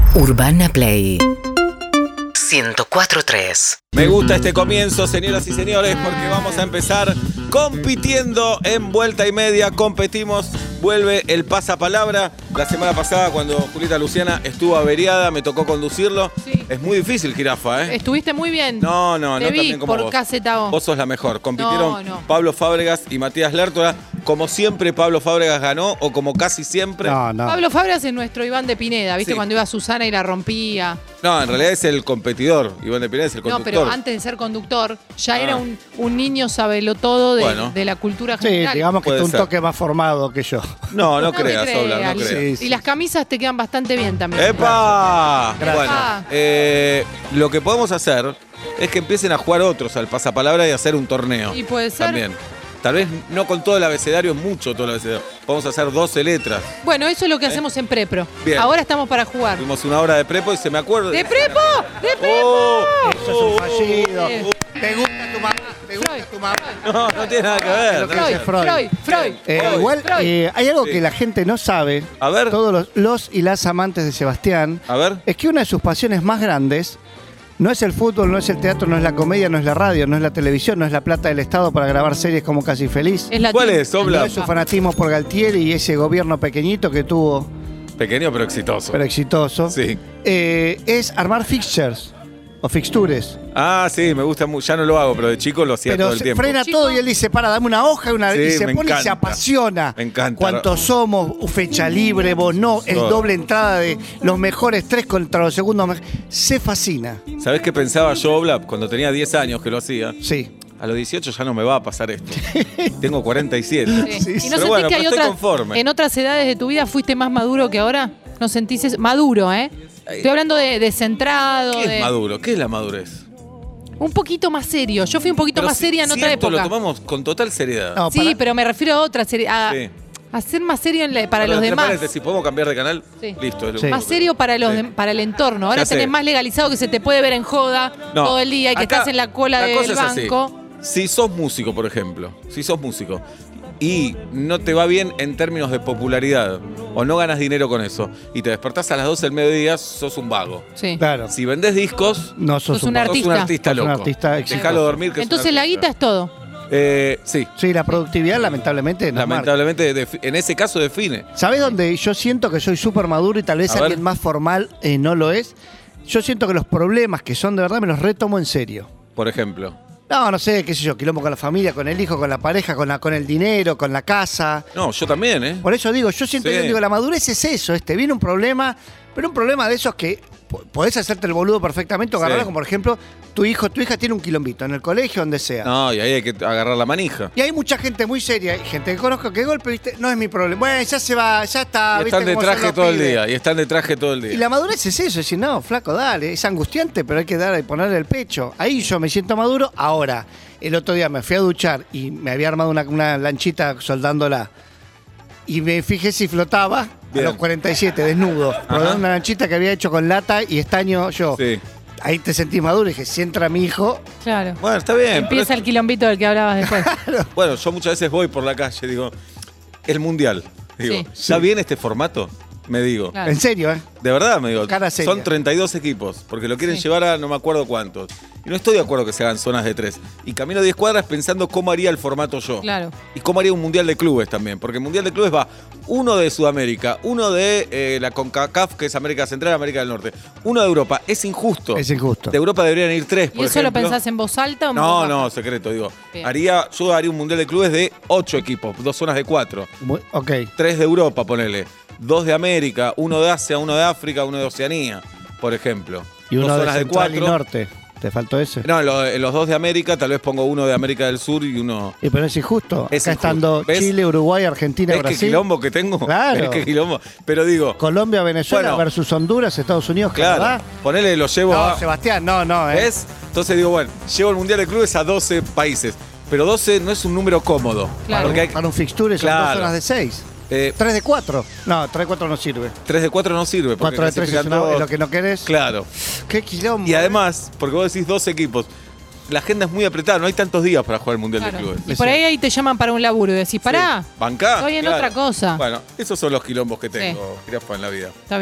Urbana Play 104.3. Me gusta este comienzo, señoras y señores, porque vamos a empezar compitiendo en vuelta y media. Competimos, vuelve el pasapalabra. La semana pasada, cuando Julieta Luciana estuvo averiada, me tocó conducirlo. Sí. Es muy difícil, jirafa, ¿eh? Estuviste muy bien. No Te tan vi bien como por vos. KZO. Vos sos la mejor. Compitieron No. Pablo Fábregas y Matías Lertora. Como siempre, Pablo Fábregas ganó, o como casi siempre. No. Pablo Fabras es nuestro Iván de Pineda, ¿viste? Sí. Cuando iba Susana y la rompía. No, en realidad es el competidor. Iván de Pineda es el No, conductor. pero antes de ser conductor, ya era un niño sabelotodo Bueno. de la cultura Sí, general. digamos que Puede está un ser. toque más formado que yo. No te creas, Obla, no creas. creas. Sí. Y las camisas te quedan bastante bien también. ¡Epa! Gracias. Bueno, lo que podemos hacer es que empiecen a jugar otros al pasapalabra y hacer un torneo. Y puede ser. También. Tal vez no con todo el abecedario, mucho todo el abecedario. Podemos hacer 12 letras. Bueno, eso es lo que hacemos en Prepro. Bien. Ahora estamos para jugar. Tuvimos una hora de prepo y se me acuerda. ¡De Prepo! ¡De Prepo! ¡Oh! Eso es un fallido. Eh. ¿Te gusta tu mamá? ¿Te gusta Freud. tu mamá? No tiene nada que ver. Lo que dice Freud. Igual Freud. hay algo Sí. que la gente no sabe. A ver. Todos los y las amantes de Sebastián. A ver. Es que una de sus pasiones más grandes no es el fútbol, no es el teatro, no es la comedia, no es la radio, no es la televisión, no es la plata del Estado para grabar series como Casi Feliz. Es la ¿Cuál team. es, Obla? No es su fanatismo por Galtieri y ese gobierno pequeñito que tuvo, Pequeño pero exitoso. pero exitoso. Sí. Es armar fixtures o fixtures. Ah, sí, me gusta mucho. Ya no lo hago, pero de chico lo hacía Pero todo el se tiempo. frena Chico. todo y él dice, para, dame una hoja Sí, y se me pone y se encanta. apasiona. Me encanta. ¿Cuántos somos? Fecha libre, vos no. Es Todo. doble entrada de los mejores 3 contra los segundos. Se fascina. ¿Sabés qué pensaba yo, Obla, cuando tenía 10 años que lo hacía? Sí. A los 18 ya no me va a pasar esto. Tengo 47. Sí. Sí, ¿Y no sí. Pero sentís bueno, que hay pero estoy otras, conforme. en otras edades de tu vida fuiste más maduro que ahora? ¿No sentís eso? Maduro, ¿eh? Estoy hablando de centrado, ¿Qué de es maduro? ¿Qué es la madurez? un poquito más serio. Yo fui un poquito Pero más seria en si otra esto época. lo tomamos con total seriedad. No, Sí, pero me refiero a otra serie, Sí. a ser más serio para Perdón, los entre demás. paréntesis, ¿podemos cambiar de canal? Sí. Listo. Es lo Sí. único Más que- serio para Sí. para el entorno. Ahora Ya sé. tenés más legalizado que se te puede ver en joda No. todo el día y que Acá, estás en la cola del cosa es así. banco. Si sos músico, por ejemplo, y no te va bien en términos de popularidad o no ganas dinero con eso y te despertás a las 12 del mediodía, sos un vago. Sí. Claro. Si vendés discos, No sos Sos un vago. sos un artista. artista Sos un loco. artista exitoso. Dejalo dormir que Entonces sos un la guita artista. es todo. Sí, Sí, la productividad lamentablemente no marca. lamentablemente en ese caso define. ¿Sabés dónde yo siento que soy súper maduro y tal vez A ver. alguien más formal no lo es? Yo siento que los problemas que son de verdad me los retomo en serio. Por ejemplo. No sé, qué sé yo, quilombo con la familia, con el hijo, con la pareja, con el dinero, con la casa. No, yo también, ¿eh? Por eso digo, yo siento Sí. que digo, la madurez es eso, viene un problema, pero un problema de esos que podés hacerte el boludo perfectamente o Sí. agarrarlo, como por ejemplo, tu hija tiene un quilombito en el colegio, donde sea. No, y ahí hay que agarrar la manija. Y hay mucha gente muy seria, y gente que conozco que golpe, ¿viste? No es mi problema. Bueno, ya se va, ya está. Y ¿viste están de cómo son traje los todo el pibes? día. Y están de traje todo el Y día. la madurez es eso, es decir, no, flaco, dale, es angustiante, pero hay que dar y ponerle el pecho. Ahí yo me siento maduro. Ahora, el otro día me fui a duchar y me había armado una lanchita soldándola. Y me fijé si flotaba Bien. a los 47, desnudo. Rodando una lanchita que había hecho con lata y estaño yo. Sí. Ahí te sentís maduro y dije, si entra mi hijo, Claro. Bueno, está bien. pero Empieza el quilombito del que hablabas después. Bueno, yo muchas veces voy por la calle, digo, el mundial. Digo, Sí. ¿ya viene este formato? Me digo. Claro. en serio, ¿eh? De verdad, me digo. Cara seria. Son 32 equipos, porque lo quieren Sí. llevar a no me acuerdo cuántos. Y no estoy de acuerdo que se hagan zonas de 3. Y camino 10 cuadras pensando cómo haría el formato yo. Claro. Y cómo haría un mundial de clubes también. Porque el mundial de clubes va uno de Sudamérica, uno de la CONCACAF, que es América Central, América del Norte, uno de Europa. Es injusto. Es injusto. De Europa deberían ir 3, ¿Y por eso lo ejemplo. pensás en voz alta o en No, voz no, baja? secreto, digo. Bien. Yo haría un mundial de clubes de 8 equipos, 2 zonas de 4. Ok. 3 de Europa, ponele. 2 de América, 1 de Asia, 1 de África, 1 de Oceanía, por ejemplo. Y 2 uno de zonas de Central y 4. Norte. ¿Te faltó ese? No, en los 2 de América, tal vez pongo 1 de América del Sur y 1. Y pero es injusto. Es Acá injusto. estando ¿Ves? Chile, Uruguay, Argentina, ¿Ves qué Brasil. quilombo que tengo? Claro. ¿Ves qué quilombo? Pero digo, Colombia, Venezuela Bueno. versus Honduras, Estados Unidos, claro, Canadá. ponele, lo llevo No, a. Sebastián, no, ¿Ves? Entonces digo, bueno, llevo el mundial de clubes a 12 países. Pero 12 no es un número cómodo. Claro. Porque hay Para un fixture son Claro. 2 zonas de 6. 3 de 4. No, 3 de 4 no sirve. 3 de 4 no sirve. porque 4 de 3 es, clasifican es dos. lo que no querés. Claro. Qué quilombo. Y además, porque vos decís 12 equipos, la agenda es muy apretada, no hay tantos días para jugar el Mundial Claro. de Clubes. Y por ahí te llaman para un laburo y decís, pará, Sí. Bancá. estoy en claro. otra cosa. Bueno, esos son los quilombos que tengo, jirafa, en la vida. Está bien.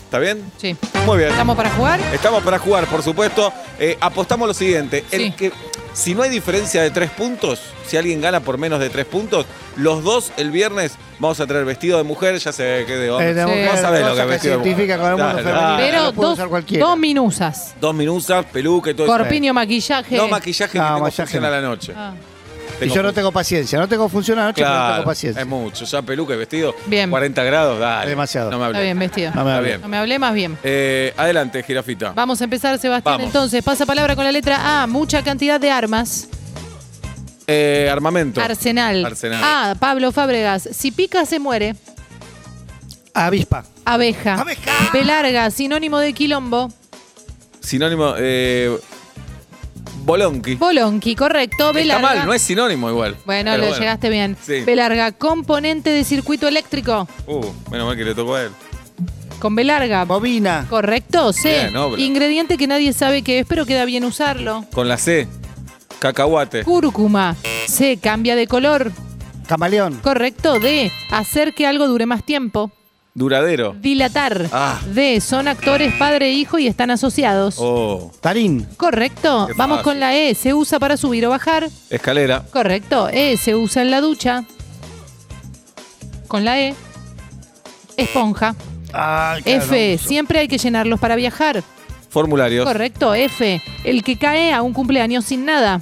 ¿Está bien? Sí. Muy bien. ¿Estamos para jugar? Estamos para jugar, por supuesto. Apostamos lo siguiente. Sí. Si no hay diferencia de 3 puntos, si alguien gana por menos de 3 puntos, los dos el viernes vamos a traer vestido de mujer, ya se ve que de hombre. de mujer, no sabés lo que cosa es vestido de se identifica mujer. con el mundo femenino. Pero lo puede usar cualquiera. 2 minusas. 2 minusas, peluca y todo eso. Corpiño, maquillaje. No maquillaje, No, que tengo maquillaje función a no. la noche. Ah. Y yo no tengo paciencia. No tengo función anoche, pero no Claro, tengo paciencia. es mucho. Ya peluca y vestido. Bien. 40 grados, dale. Demasiado. No me Está hablé. bien, vestido. No me Está hablé. bien. No me hablé más bien. Adelante, jirafita. Vamos a empezar, Sebastián. Vamos. Entonces, pasa palabra con la letra A. Mucha cantidad de armas. Armamento. Arsenal. Arsenal. A. Pablo Fábregas. Si pica, se muere. Avispa. Abeja. Abeja. B larga, sinónimo de quilombo. Sinónimo, bolonqui. Bolonqui, correcto. B Está larga. mal, no es sinónimo igual. Bueno, Pero lo llegaste bien. Sí. B larga, componente de circuito eléctrico. Menos mal que le tocó a él. Con B larga. Bobina. Correcto. C. Bien, obra. Ingrediente que nadie sabe qué es, pero queda bien usarlo. Con la C. Cacahuate. Cúrcuma. C. Cambia de color. Camaleón. Correcto. D. Hacer que algo dure más tiempo. Duradero. Dilatar. Ah. D. Son actores padre e hijo y están asociados. Oh. Tarín. Correcto. Qué Vamos fácil. con la E. Se usa para subir o bajar. Escalera. Correcto. E. Se usa en la ducha. Con la E. Esponja. Ay, claro, F. no. Siempre hay que llenarlos para viajar. Formularios. Correcto. F. El que cae a un cumpleaños sin nada.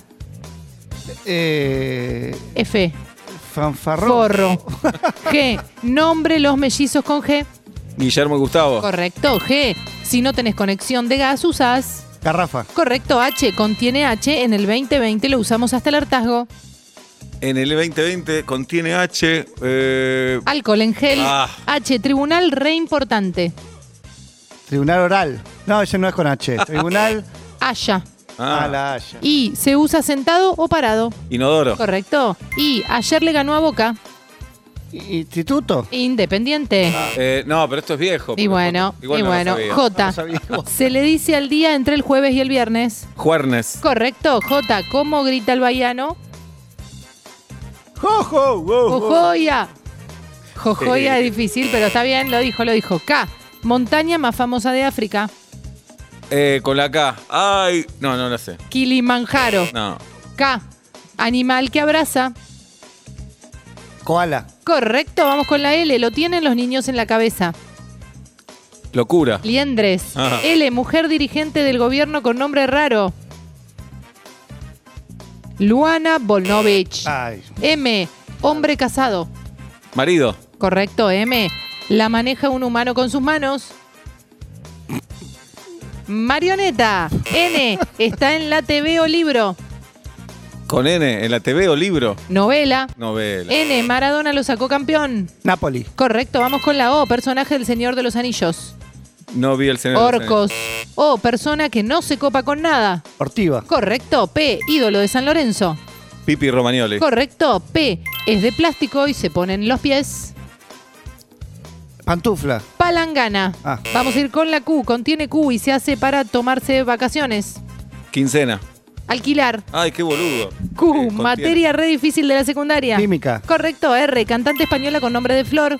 F. Fanfarrón. Forro. G. Nombre los mellizos con G. Guillermo y Gustavo. Correcto. G. Si no tenés conexión de gas, usás. Garrafa. Correcto. H. Contiene H. En el 2020 lo usamos hasta el hartazgo. En el 2020 contiene H. Alcohol en gel. Ah. H. Tribunal re importante. Tribunal oral. No, ese no es con H. Tribunal. Haya. La Haya. I. Se usa sentado o parado. Inodoro. Correcto. I. Ayer le ganó a Boca. Instituto. Independiente. No, pero esto es viejo. Y bueno, Igual y no lo bueno. sabía. J. No lo sabía. Se le dice al día entre el jueves y el viernes. Juernes. Correcto. J. ¿Cómo grita el baiano? ¡Jo, jo, jo, jo! Jojoya. Jojoya es difícil, pero está bien, lo dijo. K. Montaña más famosa de África. Con la K. Ay. No la sé. Kilimanjaro. No. K. Animal que abraza. Koala. Correcto, vamos con la L. Lo tienen los niños en la cabeza. Locura. Liendres. Ajá. L. Mujer dirigente del gobierno con nombre raro. Luana Volnovich. Ay. M. Hombre casado. Marido. Correcto, M. La maneja un humano con sus manos. Marioneta. N. Está en la TV o libro. Con N. En la TV o libro. Novela. Novela. N. Maradona lo sacó campeón. Napoli. Correcto, vamos con la O. Personaje del Señor de los Anillos. No vi el Señor de los Orcos. O. Persona que no se copa con nada. Ortiva. Correcto. P. Ídolo de San Lorenzo. Anillos. Pipi Romagnoli. Correcto. P. Es de plástico y se pone en los pies. Pantufla. Palangana. Ah. Vamos a ir con la Q. Contiene Q y se hace para tomarse vacaciones. Quincena. Alquilar. Ay, qué boludo. Q. Contiene. Materia re difícil de la secundaria. Química. Correcto. R. Cantante española con nombre de flor.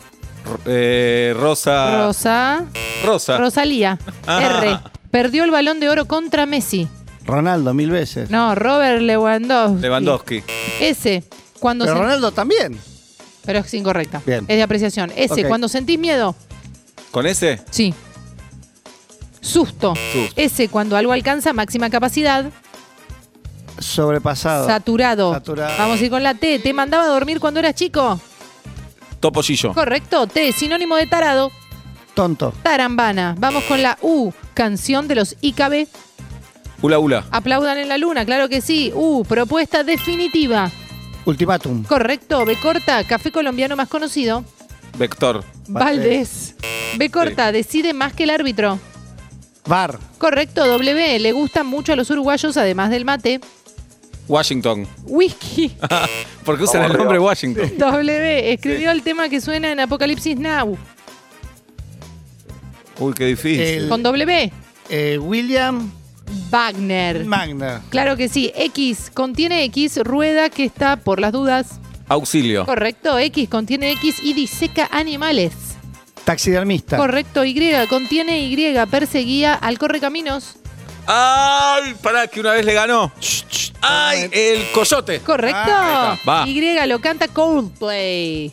Rosa. Rosa. Rosalía. Ah. R. Perdió el Balón de Oro contra Messi. Ronaldo, 1000 veces. No, Robert Lewandowski. Lewandowski. S. Cuando Pero se- Ronaldo también. Pero es incorrecta. Bien. Es de apreciación. S. Ok. Cuando sentís miedo. ¿Con ese? Sí. Susto. Susto. S. Cuando algo alcanza máxima capacidad. Sobrepasado. Saturado. Saturado. Vamos a ir con la T. ¿Te mandaba a dormir cuando eras chico? Topollillo. Correcto. T. Sinónimo de tarado. Tonto. Tarambana. Vamos con la U. Canción de los IKB. Ula ula. Aplaudan en la luna, claro que sí. U. Propuesta definitiva. Ultimátum. Correcto. B corta. Café colombiano más conocido. Vector. Valdés. B corta. Decide más que el árbitro. Bar. Correcto. W. Le gustan mucho a los uruguayos, además del mate. Washington. Whisky. Porque usan el nombre Washington. W. Escribió el tema que suena en Apocalipsis Now. Uy, qué difícil. Con W. William Wagner. Magna. Claro que sí. X. Contiene X. Rueda que está por las dudas. Auxilio. Correcto. X. Contiene X y diseca animales. Taxidermista. Correcto, Y. Contiene Y. Perseguía al correcaminos. ¡Ay! Pará, que una vez le ganó. ¡Ay! El coyote. Correcto. ahí está, va. Y. Lo canta Coldplay.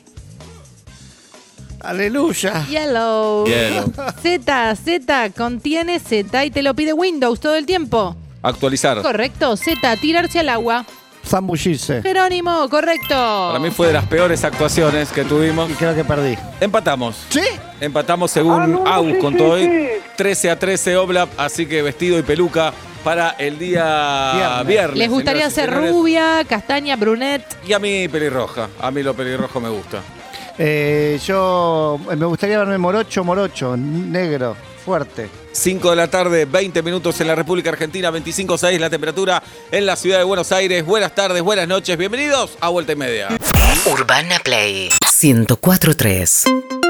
Aleluya. Yellow. Yellow. Z. Contiene Z y te lo pide Windows todo el tiempo. Actualizar. Correcto. Z. Tirarse al agua. Zambullirse. Jerónimo. Correcto. Para mí fue de las peores actuaciones que tuvimos. Y creo que perdí. Empatamos. ¿Sí? Empatamos según Agus con todo hoy. 13-13 Oblap, así que vestido y peluca para el día viernes. ¿Les gustaría señoras y ser señores. rubia, castaña, brunette? Y a mí pelirroja. A mí lo pelirrojo me gusta. Yo me gustaría verme morocho, negro, fuerte. 5 de la tarde, 20 minutos en la República Argentina, 25.6 la temperatura en la ciudad de Buenos Aires. Buenas tardes, buenas noches, bienvenidos a Vuelta y Media. Urbana Play 104.3